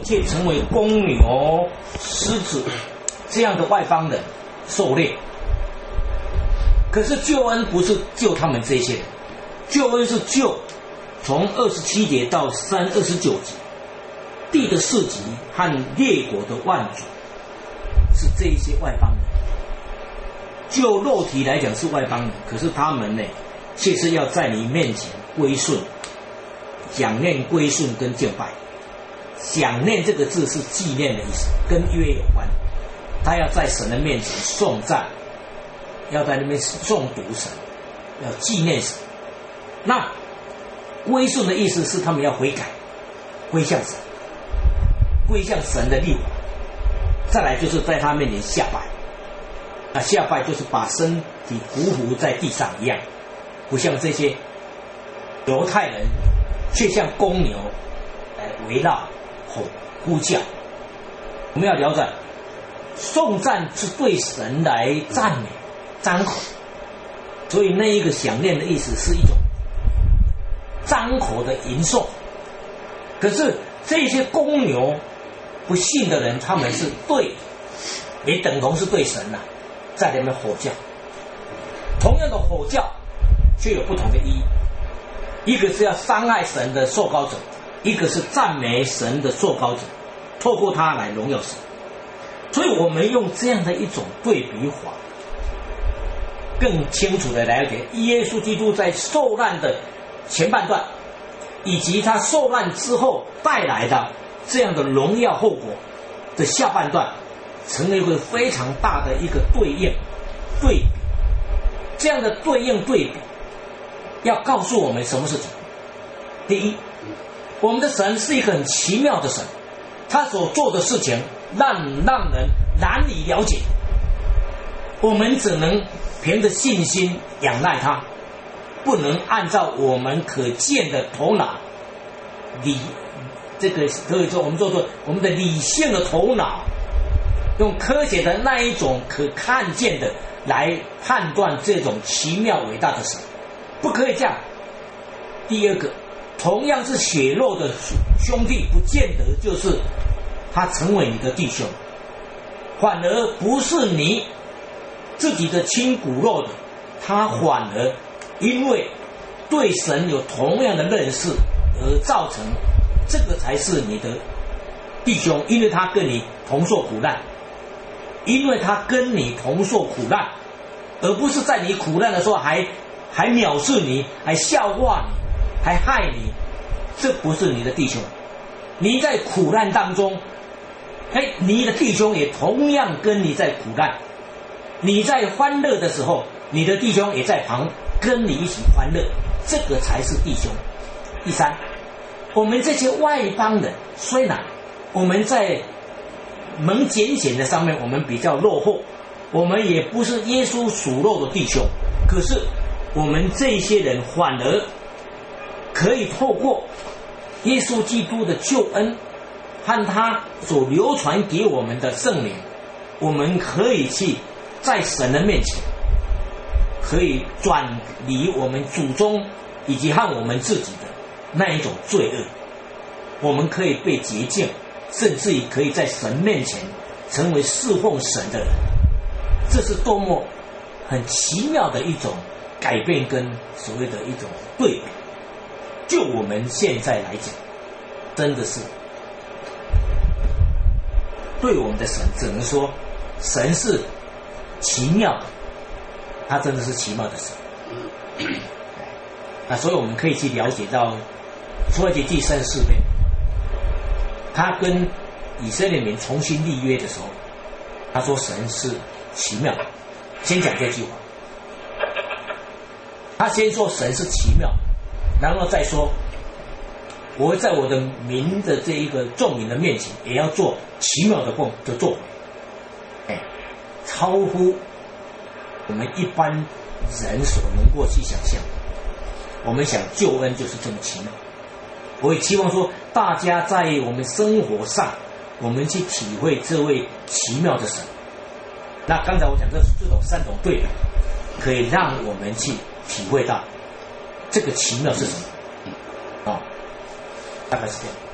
却成为公牛、狮子这样的外邦人狩猎。可是救恩不是救他们这些人，救恩是救从27节到29节地的四极和列国的万族，是这一些外邦人。就肉体来讲是外邦人，可是他们呢，却是要在你面前归顺，想念归顺跟敬拜。想念这个字是纪念的意思，跟约有关。他要在神的面前颂赞，要在那边诵读神，要纪念神。那归顺的意思是他们要悔改，归向神，归向神的律法。再来就是在他面前下拜，那下拜就是把身体匍匐在地上一样，不像这些犹太人，却像公牛来围绕呼叫。我们要了解，颂赞是对神来赞美、张口，所以那一个想念的意思是一种张口的吟诵。可是这些公牛不信的人，他们是对，也等同是对神呐，在那边吼叫。同样的吼叫，却有不同的意义。一个是要伤害神的受膏者，一个是赞美神的受膏者，透过他来荣耀神。所以我们用这样的一种对比法，更清楚的了解耶稣基督在受难的前半段，以及他受难之后带来的这样的荣耀后果的下半段，成了一个非常大的一个对应对比。这样的对应对比要告诉我们什么事情。第一，我们的神是一个很奇妙的神，他所做的事情让人难以了解，我们只能凭着信心仰赖他，不能按照我们可见的头脑这个可以说我们做我们的理性的头脑，用科学的那一种可看见的来判断这种奇妙伟大的神，不可以这样。第二个，同样是血肉的兄弟，不见得就是他成为你的弟兄，反而不是你自己的亲骨肉的，他反而因为对神有同样的认识而造成这个才是你的弟兄，因为他跟你同受苦难，因为他跟你同受苦难，而不是在你苦难的时候还藐视你，还笑话你，还害你，这不是你的弟兄。你在苦难当中，你的弟兄也同样跟你在苦难，你在欢乐的时候，你的弟兄也在旁跟你一起欢乐，这个才是弟兄。第三，我们这些外邦人，虽然我们在蒙拣选的上面我们比较落后，我们也不是耶稣属肉的弟兄，可是我们这些人反而可以透过耶稣基督的救恩和他所流传给我们的圣灵，我们可以去在神的面前可以转离我们祖宗以及和我们自己的那一种罪恶，我们可以被洁净，甚至于可以在神面前成为侍奉神的人。这是多么很奇妙的一种改变跟所谓的一种对比。就我们现在来讲，真的是对我们的神只能说神是奇妙的，他真的是奇妙的神。所以我们可以去了解到出埃及记34篇，他跟以色列民重新立约的时候，他说神是奇妙的。先讲这句话，他先说神是奇妙，然后再说我会在我的民的这一个众民的面前也要做奇妙的作为，超乎我们一般人所能够去想象。我们想救恩就是这么奇妙，我也期望说大家在我们生活上我们去体会这位奇妙的神。那刚才我讲这种三种对比，可以让我们去体会到这个奇妙是什么大概是这样。